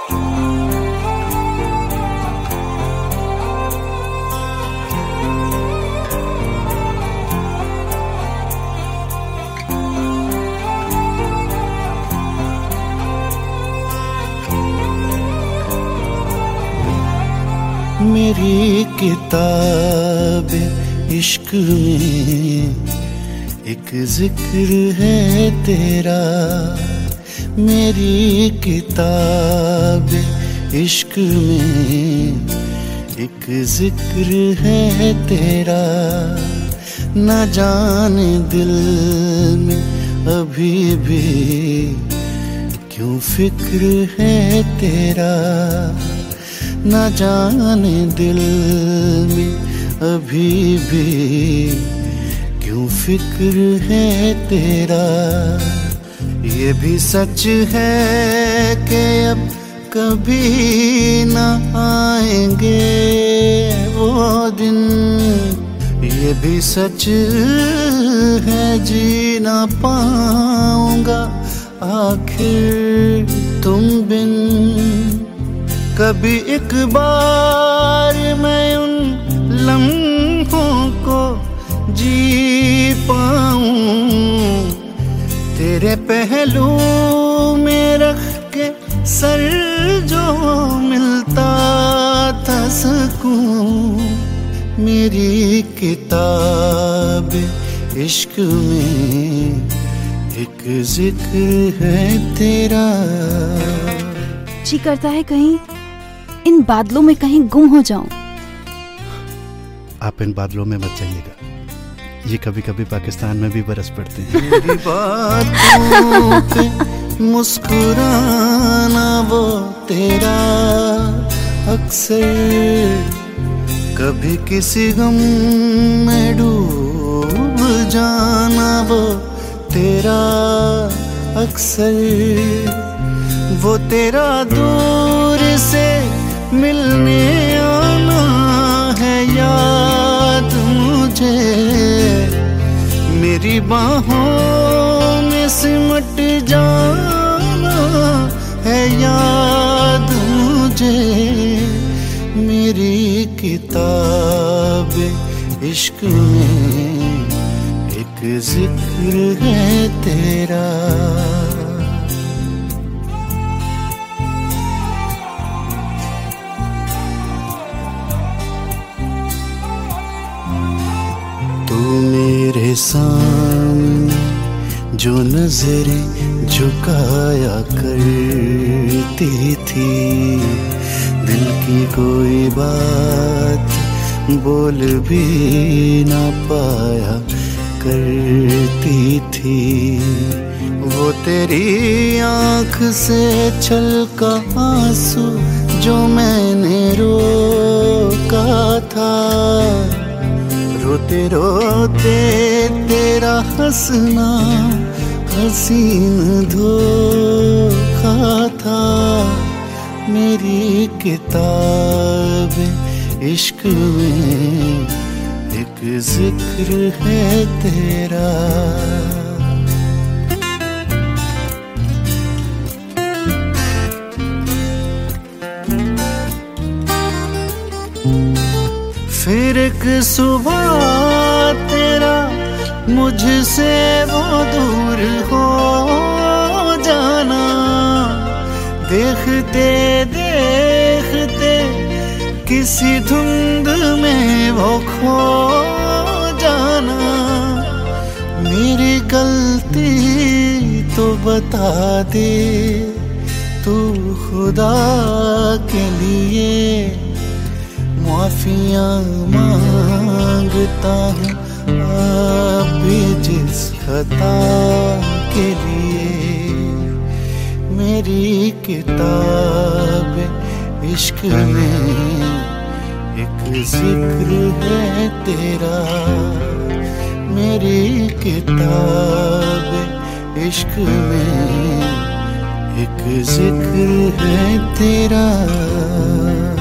मेरी किताब इश्क में एक जिक्र है तेरा, मेरी किताब इश्क में एक जिक्र है तेरा। न जाने दिल में अभी भी क्यों फिक्र है तेरा, न जाने दिल में अभी भी क्यों फिक्र है तेरा। ये भी सच है कि अब कभी न आएंगे वो दिन, ये भी सच है जी ना पाऊंगा आखिर तुम बिन। कभी एक बार मैं उन लम्हों को जी पाऊं, तेरे पहलू में रख के सर जो मिलता था सकूं। मेरी किताब इश्क में एक जिक्र है तेरा। जी करता है कहीं इन बादलों में कहीं गुम हो जाऊं। आप इन बादलों में मत जाइएगा, ये कभी कभी पाकिस्तान में भी बरस पड़ते हैं। मेरी बातों पे मुस्कुराना वो तेरा अक्सर, कभी किसी गम में डूब जाना वो तेरा अक्सर। वो तेरा दूर से मिलने आना है याद मुझे, मेरी बाहों में सिमट जाना है याद मुझे। मेरी किताब इश्क में एक जिक्र है तेरा। तू मेरे सामने जो नजरें झुकाया करती थी, दिल की कोई बात बोल भी ना पाया करती थी। वो तेरी आँख से छलका आंसू जो मैंने रोका था, रोते रोते तेरा हंसना हसीन धोखा था। मेरी किताब इश्क में एक जिक्र है तेरा। फिर एक सुबह तेरा मुझसे वो दूर हो जाना, देखते देखते किसी धुंध में वो खो जाना। मेरी गलती तो बता दे तू खुदा के लिए, माफियाँ मांगता हूँ अब भी जिस खता के लिए। मेरी किताब इश्क में एक जिक्र है तेरा। मेरी किताब इश्क में एक जिक्र है तेरा।